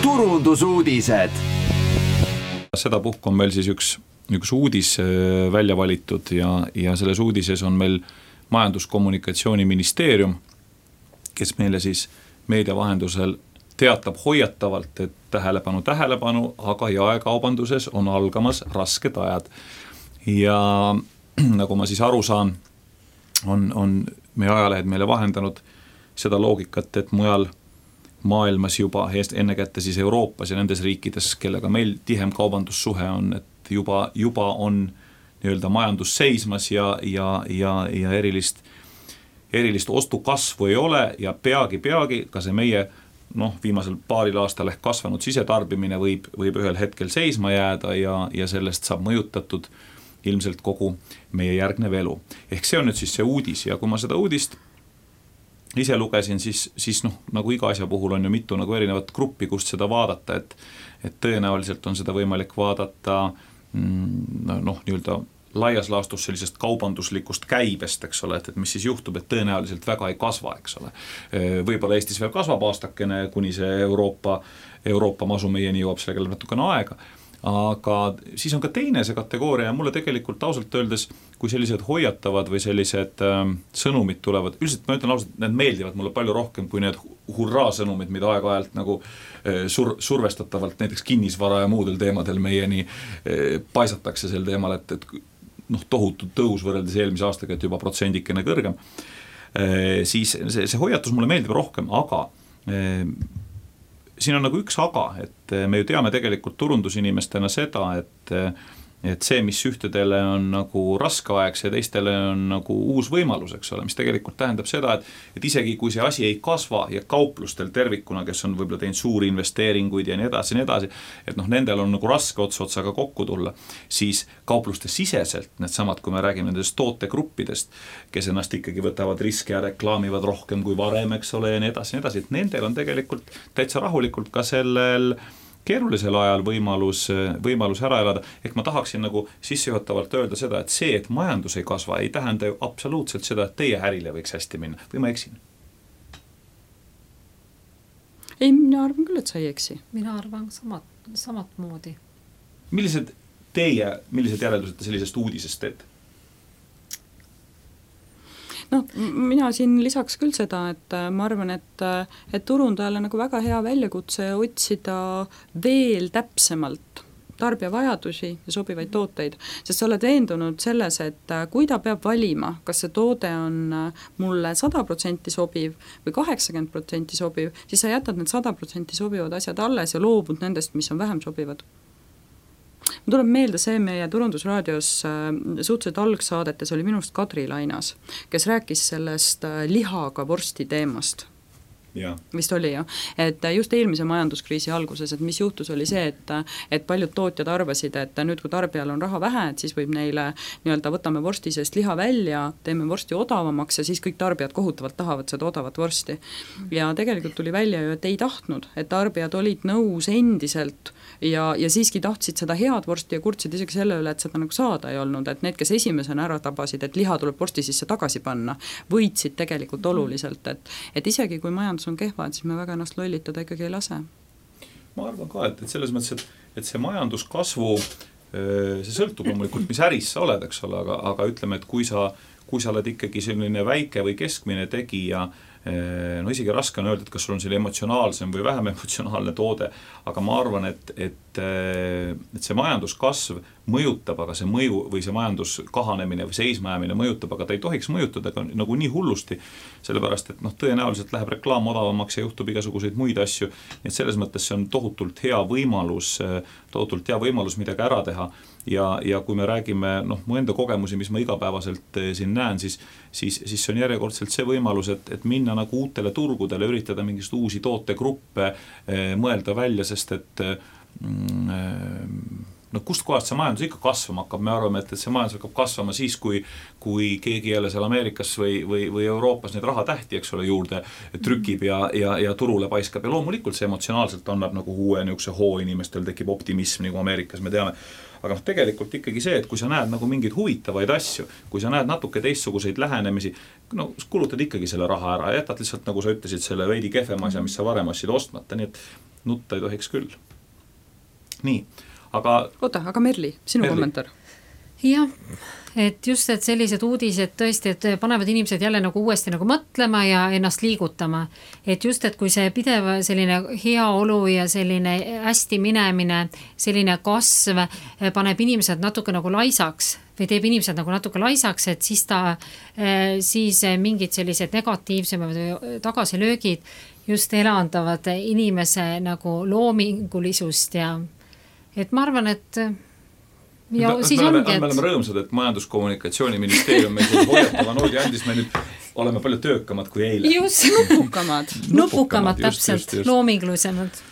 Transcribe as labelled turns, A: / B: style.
A: turundusuudised.
B: Sedapuhku on meil siis üks uudis välja valitud ja selles uudises on meil Majandus-Kommunikatsiooniministeerium, kes meile siis meedia vahendusel teatab hoiatavalt, et tähelepanu, aga jaekaubanduses on algamas rasked ajad. Ja nagu ma siis aru saan, on meie ajalehed meile vahendanud seda loogikat, et mujal maailmas juba ennekätte siis Euroopas ja nendes riikides, kellega meil tihem kaubandussuhe on, et juba on nii-öelda majandus seismas ja erilist ostukasvu ei ole ja peagi ka see meie viimasel paaril aastal ehk kasvanud sisetarbimine võib ühel hetkel seisma jääda ja sellest saab mõjutatud ilmselt kogu meie järgnev elu. Ehk see on nüüd siis see uudis ja kui ma seda uudist ise lugesin, siis nagu iga asja puhul on ju mitu nagu erinevat gruppi, kust seda vaadata, et tõenäoliselt on seda võimalik vaadata nii-öelda laias laastus sellisest kaubanduslikust käibest, eks ole, et mis siis juhtub, et tõenäoliselt väga ei kasva, eks ole. Võib-olla Eestis veel kasvab aastakene, kuni see Euroopa masu meieni jõuab, sellega natukene aega. Aga siis on ka teine see kategooria ja mulle tegelikult ausalt öeldes, kui sellised hoiatavad või sellised sõnumid tulevad, üldiselt ma ütlen ausalt, need meeldivad mulle palju rohkem kui need hurraa sõnumid, mida aeg-ajalt nagu survestatavalt näiteks kinnisvara ja muudel teemadel meieni paisatakse sel teemal, et tohutu tõus võrreldes eelmise aastaga, et juba protsendikene kõrgem. Siis see hoiatus mulle meeldib rohkem, aga siin on nagu üks aga, et me ju teame tegelikult turundusinimestena seda, et see, mis ühtedele on nagu raske aeg, see teistele on nagu uus võimalus, eks ole, mis tegelikult tähendab seda, et isegi kui see asi ei kasva ja kauplustel tervikuna, kes on võib-olla teinud suuri investeeringuid ja nii edasi, et nendel on nagu raske otsaga kokku tulla, siis kaupluste siseselt, needsamad, kui me räägime nendest tootegruppidest, kes ennast ikkagi võtavad riske ja reklaamivad rohkem kui varem, eks ole, ja nii edasi, et nendel on tegelikult täitsa rahulikult ka sellel keerulisel ajal võimalus ära elada. Ehk ma tahaksin nagu sissejuhatavalt öelda seda, et see, et majandus ei kasva, ei tähenda ju absoluutselt seda, et teie ärile võiks hästi minna. Või ma eksin?
C: Ei, mina arvan küll, et sa ei eksi.
D: Mina arvan samat moodi.
B: Millised järeldused te sellisest uudisest teete?
C: Mina siin lisaks küll seda, et ma arvan, et turundajale nagu väga hea väljakutse otsida veel täpsemalt tarbija vajadusi ja sobivaid tooteid, sest sa oled veendunud selles, et kui ta peab valima, kas see toode on mulle 100% sobiv või 80% sobiv, siis sa jätad need 100% sobivad asjad alles ja loobud nendest, mis on vähem sobivad. Ma tuleb meelde see meie turundusraadios suhteliselt algsaadetes oli minust Kadri Lainas, kes rääkis sellest lihaga vorsti teemast.
B: Ja.
C: Vist oli ju, et just eelmise majanduskriisi alguses, et mis juhtus oli see, et paljud tootjad arvasid, et nüüd kui tarbijal on raha vähe, et siis võib neile nii-öelda võtame vorsti seest liha välja, teeme vorsti odavamaks ja siis kõik tarbijad kohutavalt tahavad seda odavat vorsti. Ja tegelikult tuli välja ju, et ei tahtnud, et tarbijad olid nõus endiselt ja siiski tahtsid seda head vorsti ja kurtsid isegi selle üle, et seda nagu saada ei olnud, et need, kes esimesena ära tabasid, et liha tuleb vorsti sisse tagasi panna, võitsid tegelikult oluliselt, et isegi kui majandus on kehva, et siis me väga ennast lollitada ikkagi ei lase.
B: Ma arvan ka, et selles mõttes, et see majanduskasvu, see sõltub loomulikult, mis äris sa oled, eks ole, aga ütleme, et kui sa oled ikkagi selline väike või keskmine tegija, isegi raske on öelda, et kas sul on selle emotsionaalsem või vähem emotsionaalne toode, aga ma arvan, et see majanduskasv mõjutab, aga see mõju või see majanduskahanemine või seismajäämine mõjutab, aga ta ei tohiks mõjutada nagu nii hullusti, sellepärast, et tõenäoliselt läheb reklaam odavamaks ja juhtub igasuguseid muid asju, nii et selles mõttes see on tohutult hea võimalus midagi ära teha ja kui me räägime mu enda kogemusi, mis ma igapäevaselt siin näen, siis see on järjekordselt see võimalus, et minna nagu uutele turgudele, üritada mingist uusi tootegruppe mõelda välja, sest et kust kohast see majandus ikka kasvama hakkab, me arvame, et see majandus hakkab kasvama siis, kui keegi jälle seal Ameerikas või Euroopas need rahatähti, eks ole, juurde trükib ja turule paiskab ja loomulikult see emotsionaalselt annab nagu uue niisuguse hoo inimestel tekib optimism, nagu Ameerikas me teame. Aga tegelikult ikkagi see, et kui sa näed nagu mingeid huvitavaid asju, kui sa näed natuke teistsuguseid lähenemisi, kulutad ikkagi selle raha ära ja jätad lihtsalt, nagu sa ütlesid, selle veidi kehvem asja, mis sa varem ostsid ostmata. Nii nutta ei tohiks küll. Nii, aga
C: Merli, sinu kommentaar?
D: Jah, et just, et sellised uudised tõesti, et panevad inimesed jälle nagu uuesti nagu mõtlema ja ennast liigutama. Et just, et kui see pidev selline hea olu ja selline hästi minemine, selline kasv paneb inimesed natuke nagu laisaks või teeb inimesed nagu natuke laisaks, et siis mingid sellised negatiivsemad või tagasilöögid just elandavad inimese nagu loomingulisust ja et ma arvan, et ja siis ongi,
B: me oleme rõõmsad, et Majandus-Kommunikatsiooniministeerium meil hoiatava noodi andis, me nüüd oleme palju töökamad kui eile.
D: Just, nupukamad täpselt, loomingulisemad.